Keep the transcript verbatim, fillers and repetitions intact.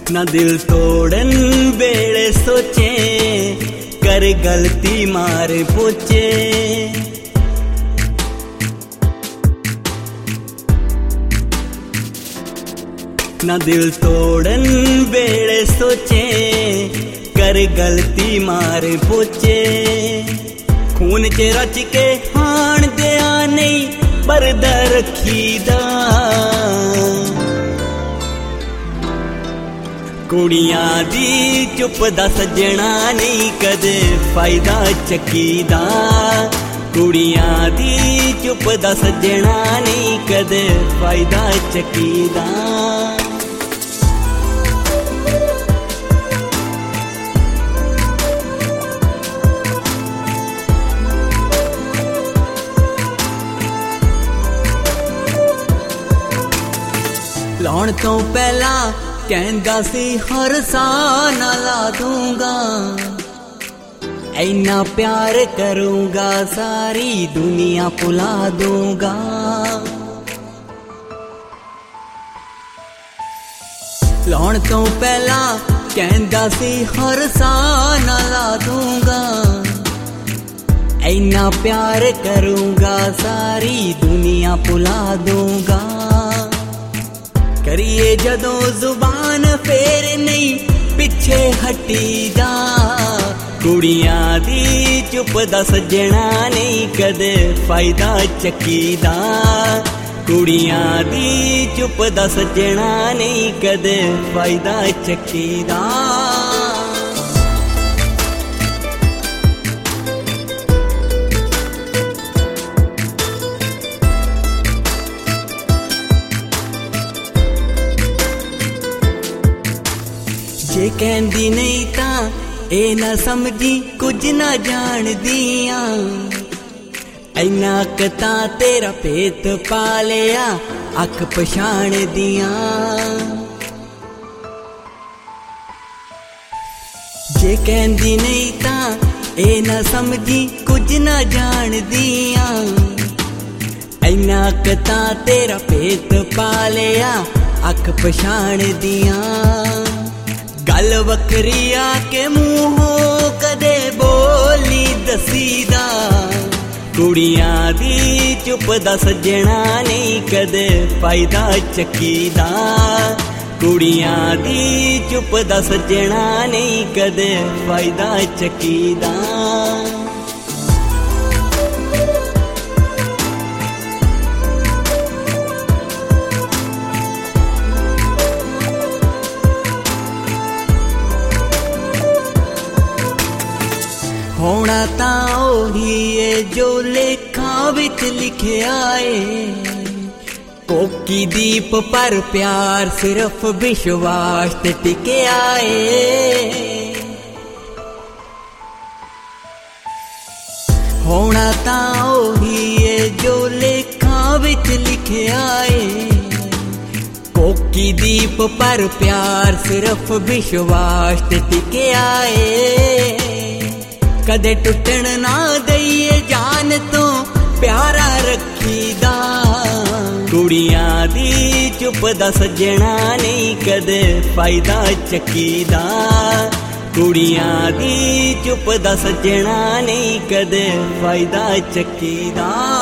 ना दिल तोड़न वेले सोचे कर गलती मार पोचे। ना दिल तोड़न वेले सोचे कर गलती मार पोचे। खून च रच के हाण दिया नहीं परदा रखीदा। कुड़ियां दी चुप दा सजना नहीं कदे फायदा चकीदा। कुड़ियां दी चुप दा सजना नहीं कदे फायदा चकीदा। लाउण तो पहला कहंदा सी हर साल ना ला दूंगा। ऐना प्यार करूंगा सारी दुनिया भुला दूंगा। लाउण तो पहला कहंदा सी हर साल ना ला दूंगा। ऐना प्यार करूंगा सारी दुनिया भुला दूंगा। करिए जदों जुबान फेर नहीं पिछे हटीदा। कुड़ियां दी चुप दा सजना नहीं कदे फायदा चकीदा। कुड़ियां दी चुप दा सजना नहीं कदे फायदा चकीदा। जे कहंदी नहीं तां ए ना समझी कुछ ना जान दिया। ऐना कता तेरा पेत पा लिया अख पछाण दिया। जे कहंदी नहीं तां ए ना समझी कुछ ना जान दिया। ऐना कता तेरा पेत पा लिया अख पछाण दिया। गल वखरी आके मूहों कदे बोली दसीदा। कुड़ियां दी चुप दा सजना नहीं कदे फायदा चकीदा। कुड़ियां दी चुप दा सजना नहीं कदे फायदा चकीदा। होना तां ओही है जो लेखा विच लिखिया है। कोकी दीप पर प्यार सिर्फ विश्वास ते टिकिया है। होना तां ओही है जो लेखा विच लिखिया है। कोकी दीप पर प्यार सिर्फ विश्वास ते टिकिया है। कदे टुटण ना दईए जान तो प्यारा रखीदा। कुड़ियां दी चुप दा सजना नहीं कदे फायदा चकीदा। कुड़ियां दी चुप दा सजना नहीं कदे फायदा चकीदा।